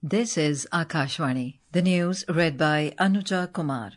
This is Akashvani. The news read by Anuja Kumar.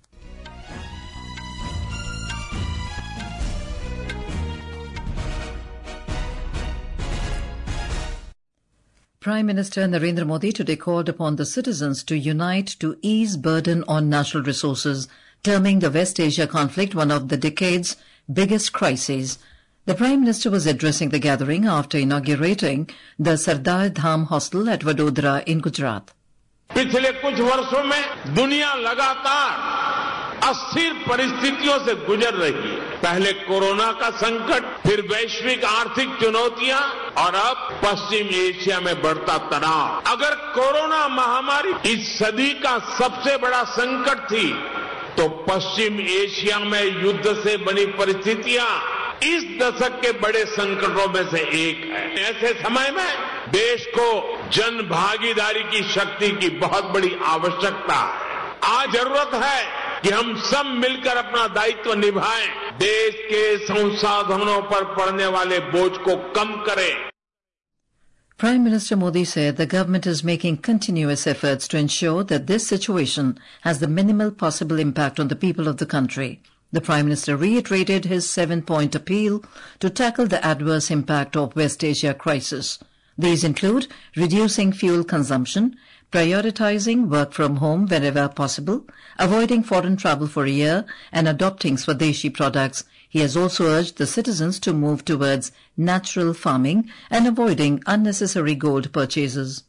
Prime Minister Narendra Modi today called upon the citizens to unite to ease burden on natural resources, terming the West Asia conflict one of the decade's biggest crises. The Prime Minister was addressing the gathering after inaugurating the Sardar Dham Hostel at Vadodara in Gujarat. पिछले कुछ वर्षों में दुनिया लगातार अस्थिर परिस्थितियों से गुजर रही है। पहले कोरोना का संकट, फिर वैश्विक आर्थिक चुनौतियां और अब पश्चिम एशिया में बढ़ता तनाव। अगर कोरोना महामारी इस सदी का सबसे बड़ा संकट थी, तो पश्चिम एशिया में युद्ध से बनी परिस्थितियां इस दशक के बड़े संकटों में से एक है। ऐसे समय में देश को जन भागीदारी की शक्ति की बहुत बड़ी आवश्यकता है। आज जरूरत है कि हम सब मिलकर अपना दायित्व निभाएं, देश के संसाधनों पर पड़ने वाले बोझ को कम करें। Prime Minister Modi said the government is making continuous efforts to ensure that this situation has the minimal possible impact on the people of the country. The Prime Minister reiterated his 7-point appeal to tackle the adverse impact of West Asia crisis. These include reducing fuel consumption, prioritizing work from home wherever possible, avoiding foreign travel for a year, and adopting Swadeshi products. He has also urged the citizens to move towards natural farming and avoiding unnecessary gold purchases.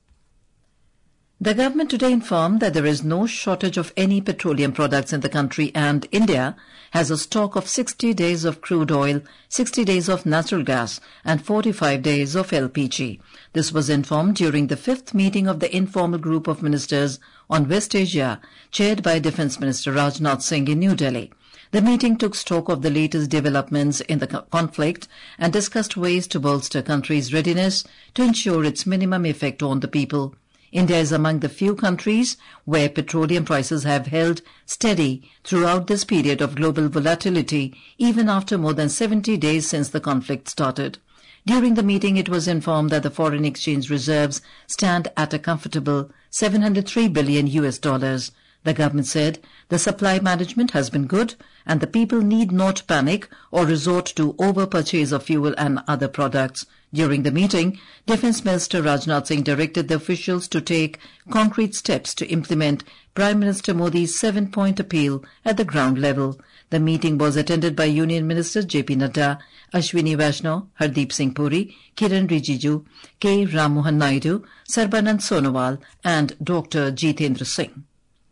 The government today informed that there is no shortage of any petroleum products in the country, and India has a stock of 60 days of crude oil, 60 days of natural gas and 45 days of LPG. This was informed during the 5th meeting of the informal group of ministers on West Asia, chaired by Defence Minister Rajnath Singh in New Delhi. The meeting took stock of the latest developments in the conflict and discussed ways to bolster country's readiness to ensure its minimum effect on the people. India is among the few countries where petroleum prices have held steady throughout this period of global volatility, even after more than 70 days since the conflict started. During the meeting, it was informed that the foreign exchange reserves stand at a comfortable $703 billion. The government said the supply management has been good and the people need not panic or resort to over-purchase of fuel and other products. During the meeting, Defence Minister Rajnath Singh directed the officials to take concrete steps to implement Prime Minister Modi's 7-point appeal at the ground level. The meeting was attended by Union Ministers J.P. Nadda, Ashwini Vaishnaw, Hardeep Singh Puri, Kiran Rijiju, K. Ram Mohan Naidu, Sarbanand Sonowal and Dr. Jitendra Singh.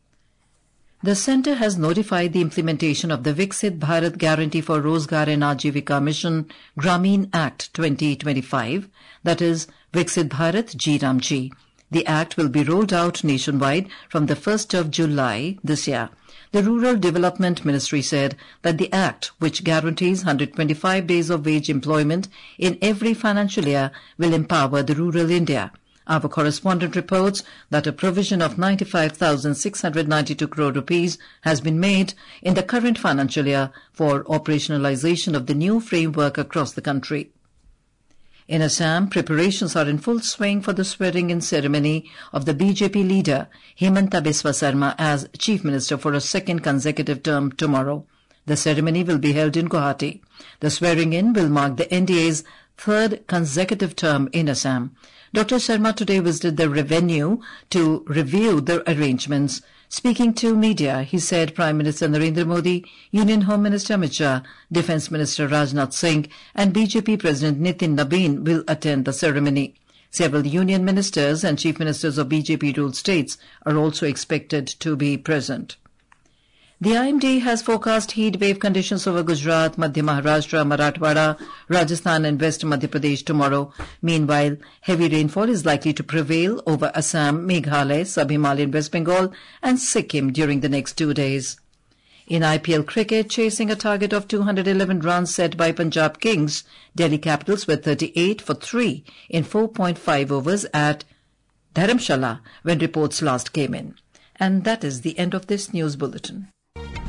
The Centre has notified the implementation of the Viksit Bharat Guarantee for Rozgar and Ajivika Mission Grameen Act 2025, that is Viksit Bharat G-Ram-G. The act will be rolled out nationwide from the 1st of July this year. The Rural Development Ministry said that the act, which guarantees 125 days of wage employment in every financial year, will empower the rural India. Our correspondent reports that a provision of 95,692 crore rupees has been made in the current financial year for operationalization of the new framework across the country. In Assam, preparations are in full swing for the swearing-in ceremony of the BJP leader Himanta Biswa Sarma as Chief Minister for a second consecutive term tomorrow. The ceremony will be held in Guwahati. The swearing-in will mark the NDA's third consecutive term in Assam. Dr. Sharma today visited the revenue to review the arrangements. Speaking to media, he said Prime Minister Narendra Modi, Union Home Minister Amit Shah, Defence Minister Rajnath Singh and BJP President Nitin Nabin will attend the ceremony. Several union ministers and chief ministers of BJP-ruled states are also expected to be present. The IMD has forecast heat wave conditions over Gujarat, Madhya Maharashtra, Marathwada, Rajasthan and West Madhya Pradesh tomorrow. Meanwhile, heavy rainfall is likely to prevail over Assam, Meghalaya, Sub-Himalayan West Bengal and Sikkim during the next 2 days. In IPL cricket, chasing a target of 211 runs set by Punjab Kings, Delhi Capitals were 38 for 3 in 4.5 overs at Dharamshala when reports last came in. And that is the end of this news bulletin.